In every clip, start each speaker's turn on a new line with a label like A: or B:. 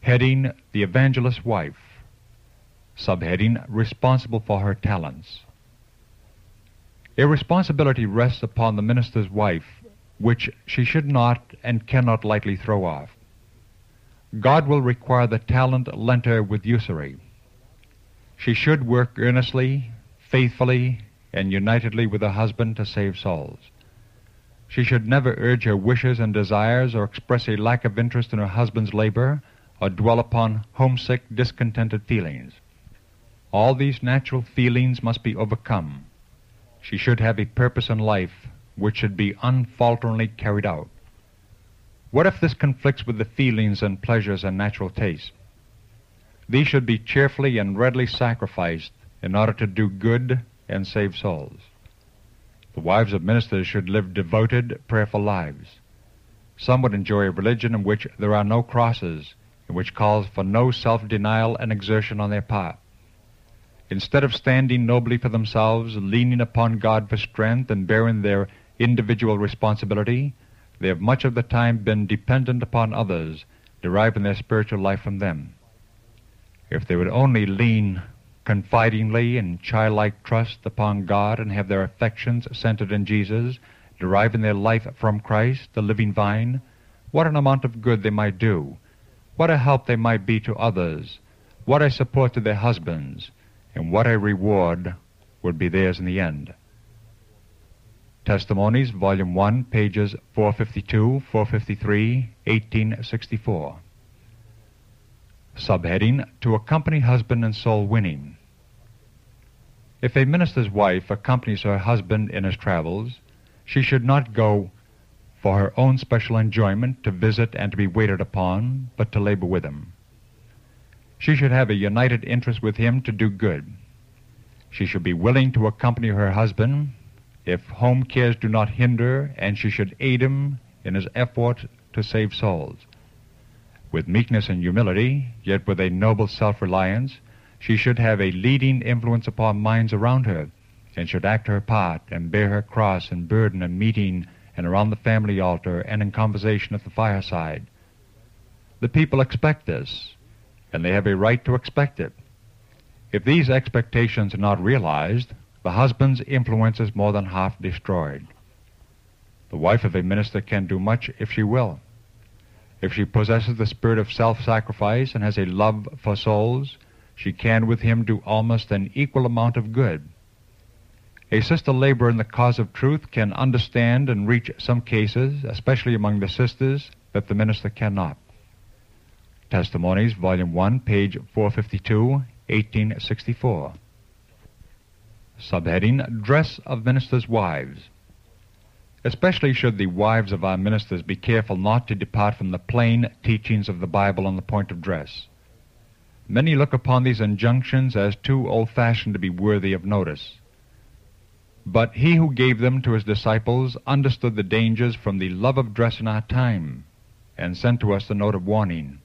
A: Heading: The Evangelist's Wife. Subheading: Responsible for her talents. A responsibility rests upon the minister's wife, which she should not and cannot lightly throw off. God will require the talent lent her with usury. She should work earnestly, faithfully, and unitedly with her husband to save souls. She should never urge her wishes and desires or express a lack of interest in her husband's labor or dwell upon homesick, discontented feelings. All these natural feelings must be overcome. She should have a purpose in life which should be unfalteringly carried out. What if this conflicts with the feelings and pleasures and natural tastes? These should be cheerfully and readily sacrificed in order to do good and save souls. The wives of ministers should live devoted, prayerful lives. Some would enjoy a religion in which there are no crosses, and which calls for no self-denial and exertion on their part. Instead of standing nobly for themselves, leaning upon God for strength and bearing their individual responsibility, they have much of the time been dependent upon others, deriving their spiritual life from them. If they would only lean confidingly in childlike trust upon God and have their affections centered in Jesus, deriving their life from Christ, the living vine, what an amount of good they might do, what a help they might be to others, what a support to their husbands, and what a reward would be theirs in the end. Testimonies, Volume 1, pages 452, 453, 1864. Subheading: To accompany husband in soul winning. If a minister's wife accompanies her husband in his travels, she should not go for her own special enjoyment, to visit and to be waited upon, but to labor with him. She should have a united interest with him to do good. She should be willing to accompany her husband if home cares do not hinder, and she should aid him in his effort to save souls. With meekness and humility, yet with a noble self-reliance, she should have a leading influence upon minds around her, and should act her part and bear her cross and burden in meeting and around the family altar and in conversation at the fireside. The people expect this, and they have a right to expect it. If these expectations are not realized, the husband's influence is more than half destroyed. The wife of a minister can do much if she will. If she possesses the spirit of self-sacrifice and has a love for souls, she can with him do almost an equal amount of good. A sister laborer in the cause of truth can understand and reach some cases, especially among the sisters, that the minister cannot. Testimonies, Volume 1, page 452, 1864. Subheading: Dress of Ministers' Wives. Especially should the wives of our ministers be careful not to depart from the plain teachings of the Bible on the point of dress. Many look upon these injunctions as too old-fashioned to be worthy of notice. But he who gave them to his disciples understood the dangers from the love of dress in our time, and sent to us the note of warning.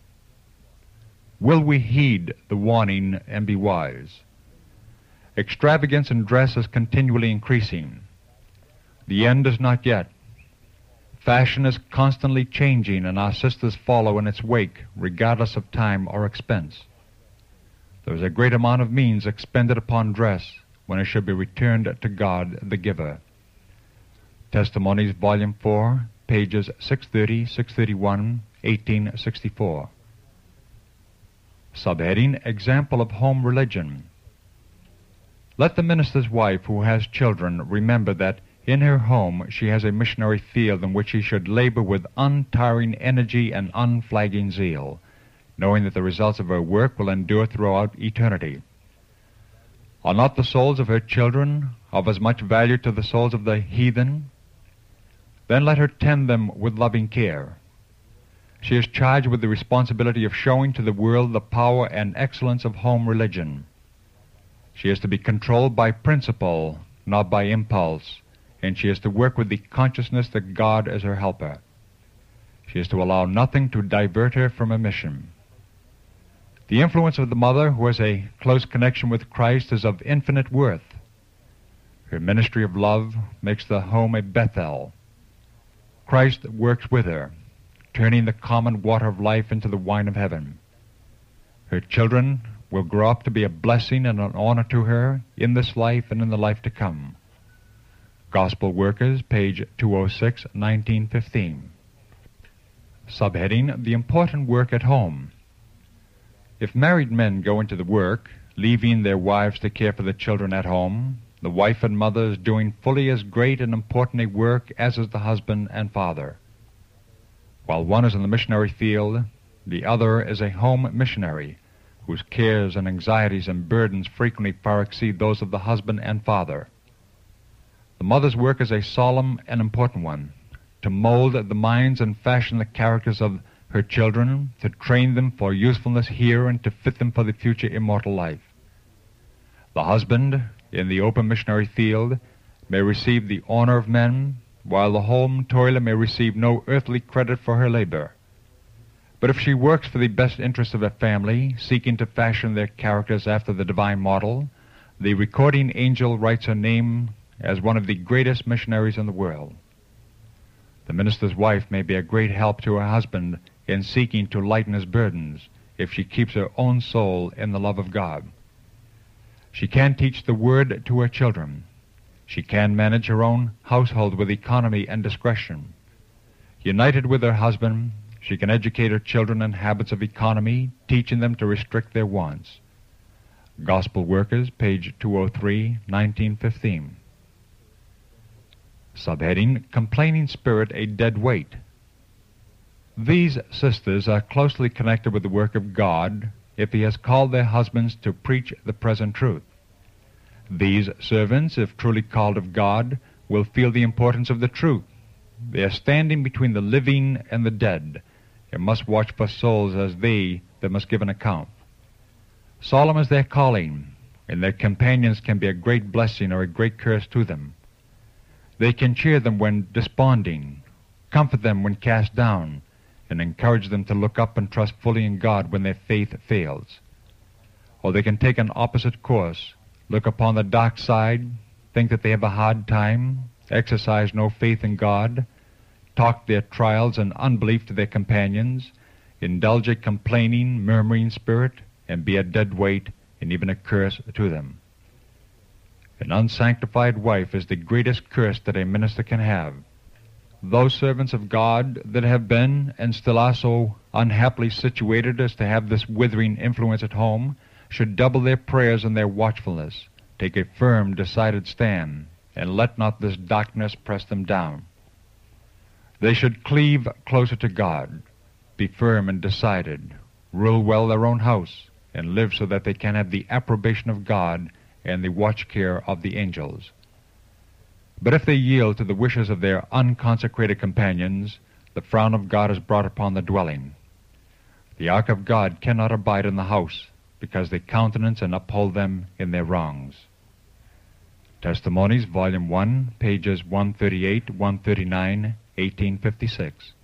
A: Will we heed the warning and be wise? Extravagance in dress is continually increasing. The end is not yet. Fashion is constantly changing, and our sisters follow in its wake, regardless of time or expense. There is a great amount of means expended upon dress when it should be returned to God the giver. Testimonies, Volume 4, pages 630, 631, 1864. Subheading: Example of Home Religion. Let the minister's wife who has children remember that in her home she has a missionary field in which she should labor with untiring energy and unflagging zeal, knowing that the results of her work will endure throughout eternity. Are not the souls of her children of as much value to the souls of the heathen? Then let her tend them with loving care. She is charged with the responsibility of showing to the world the power and excellence of home religion. She is to be controlled by principle, not by impulse, and she is to work with the consciousness that God is her helper. She is to allow nothing to divert her from her mission. The influence of the mother who has a close connection with Christ is of infinite worth. Her ministry of love makes the home a Bethel. Christ works with her. turning the common water of life into the wine of heaven. Her children will grow up to be a blessing and an honor to her in this life and in the life to come. Gospel Workers, page 206, 1915. Subheading, The Important Work at Home. If married men go into the work, leaving their wives to care for the children at home, the wife and mother is doing fully as great and important a work as is the husband and father. While one is in the missionary field, the other is a home missionary, whose cares and anxieties and burdens frequently far exceed those of the husband and father. The mother's work is a solemn and important one, to mold the minds and fashion the characters of her children, to train them for usefulness here and to fit them for the future immortal life. The husband, in the open missionary field, may receive the honor of men, while the home toiler may receive no earthly credit for her labor. But if she works for the best interest of her family, seeking to fashion their characters after the divine model, the recording angel writes her name as one of the greatest missionaries in the world. The minister's wife may be a great help to her husband in seeking to lighten his burdens if she keeps her own soul in the love of God. She can teach the Word to her children. She can manage her own household with economy and discretion. United with her husband, she can educate her children in habits of economy, teaching them to restrict their wants. Gospel Workers, page 203, 1915. Subheading, Complaining Spirit a Dead Weight. These sisters are closely connected with the work of God if He has called their husbands to preach the present truth. These servants, if truly called of God, will feel the importance of the truth. They are standing between the living and the dead, and must watch for souls as they that must give an account. Solemn is their calling, and their companions can be a great blessing or a great curse to them. They can cheer them when desponding, comfort them when cast down, and encourage them to look up and trust fully in God when their faith fails. Or they can take an opposite course, look upon the dark side, think that they have a hard time, exercise no faith in God, talk their trials and unbelief to their companions, indulge a complaining, murmuring spirit, and be a dead weight and even a curse to them. An unsanctified wife is the greatest curse that a minister can have. Those servants of God that have been and still are so unhappily situated as to have this withering influence at home should double their prayers and their watchfulness, take a firm, decided stand, and let not this darkness press them down. They should cleave closer to God, be firm and decided, rule well their own house, and live so that they can have the approbation of God and the watch care of the angels. But if they yield to the wishes of their unconsecrated companions, the frown of God is brought upon the dwelling. The ark of God cannot abide in the house, because they countenance and uphold them in their wrongs. Testimonies, Volume 1, pages 138, 139, 1856.